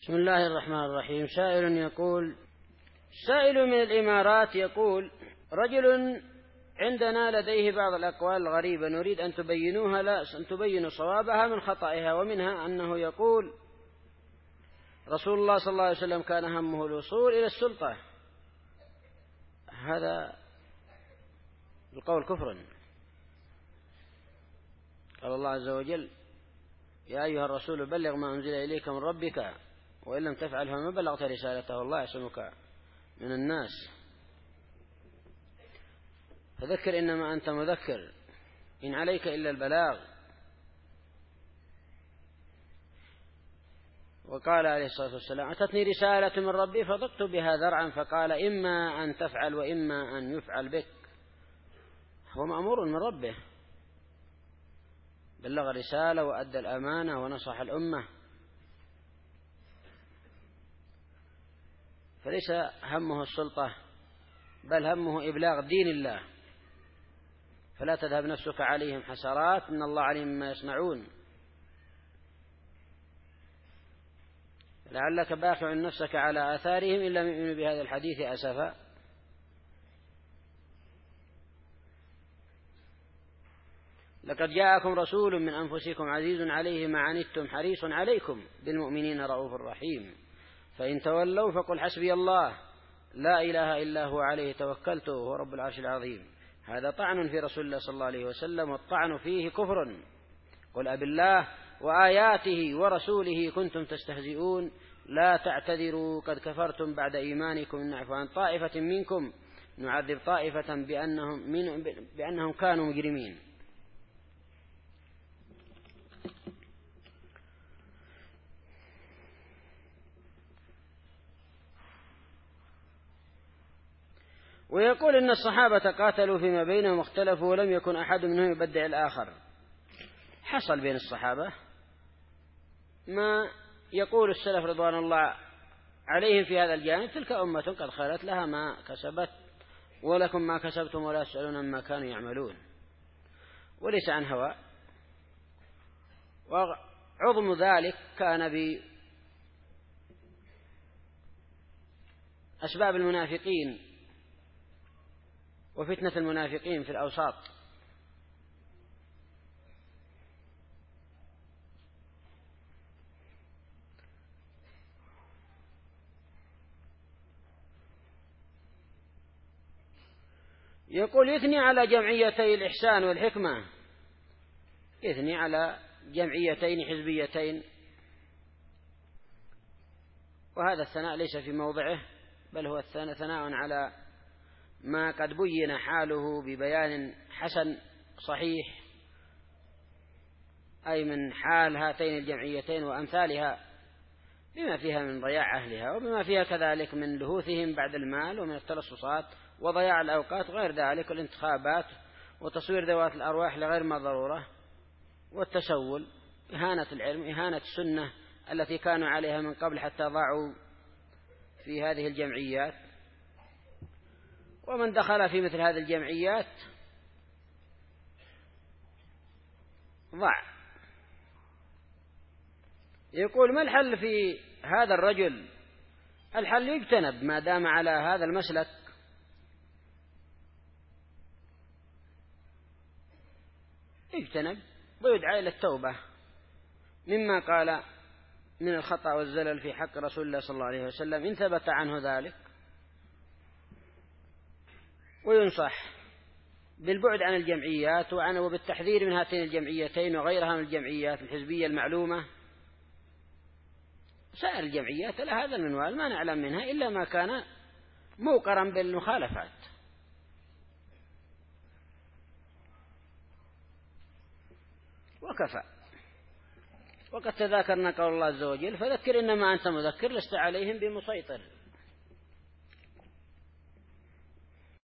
بسم الله الرحمن الرحيم. سائل من الإمارات يقول: رجل عندنا لديه بعض الأقوال الغريبة نريد أن تبينوها، أن تبينوا صوابها من خطئها، ومنها أنه يقول رسول الله صلى الله عليه وسلم كان همه الوصول إلى السلطة. هذا القول كفر. قال الله عز وجل: يا أيها الرسول بلغ ما أنزل إليك من ربك وإن لم تفعل فما بلغت رسالته والله يعصمك من الناس. فذكر إنما أنت مذكر، إن عليك إلا البلاغ. وقال عليه الصلاة والسلام: أتتني رسالة من ربي فضقت بها ذرعا، فقال: إما أن تفعل وإما أن يفعل بك. هو مأمور من ربه، بلغ الرسالة وأدى الأمانة ونصح الأمة، فليس همه السلطة بل همه إبلاغ دين الله. فلا تذهب نفسك عليهم حسرات إن الله عليم ما يصنعون. لعلك باخع نفسك على آثارهم إن لم يؤمنوا بهذا الحديث أسفا. لقد جاءكم رسول من أنفسكم عزيز عليه ما عنتم حريص عليكم بالمؤمنين رؤوف رحيم، فإن تولوا فقل حسبي الله لا إله إلا هو عليه توكلت وهو رب العرش العظيم. هذا طعن في رسول الله صلى الله عليه وسلم، والطعن فيه كفر. قل أبالله وآياته ورسوله كنتم تستهزئون لا تعتذروا قد كفرتم بعد إيمانكم إن نعفو عن طائفة منكم نعذب طائفة بأنهم كانوا مجرمين. ويقول إن الصحابة قاتلوا فيما بينهم واختلفوا ولم يكن أحد منهم يبدع الآخر. حصل بين الصحابة ما يقول السلف رضوان الله عليهم في هذا الجانب: تلك أمة قد خلت لها ما كسبت ولكم ما كسبتم ولا تسألون عما كانوا يعملون. وليس عن هوى. وعظم ذلك كان بأسباب المنافقين وفتنة المنافقين في الأوساط. يقول: يثني على جمعيتي الإحسان والحكمة، يثني على جمعيتين حزبيتين، وهذا الثناء ليس في موضعه، بل هو ثناء على ما قد بين حاله ببيان حسن صحيح، أي من حال هاتين الجمعيتين وأمثالها، بما فيها من ضياع أهلها وبما فيها كذلك من لهوثهم بعد المال ومن التلصصات وضياع الأوقات وغير ذلك، والانتخابات وتصوير ذوات الأرواح لغير ما ضرورة، والتسول، إهانة العلم، إهانة السنة التي كانوا عليها من قبل حتى ضاعوا في هذه الجمعيات. ومن دخل في مثل هذه الجمعيات ضاع. يقول: ما الحل في هذا الرجل؟ الحل يجتنب ما دام على هذا المسلك، يجتنب ويدعى إلى التوبة مما قال من الخطأ والزلل في حق رسول الله صلى الله عليه وسلم إن ثبت عنه ذلك، وينصح بالبعد عن الجمعيات وبالتحذير من هاتين الجمعيتين وغيرها من الجمعيات الحزبية المعلومة. سائر الجمعيات لها هذا المنوال ما نعلم منها إلا ما كان موقرا بالمخالفات. وكفى. وقد تذاكرنا قول الله عز وجل: فذكر إنما أنت مذكر لست عليهم بمسيطر.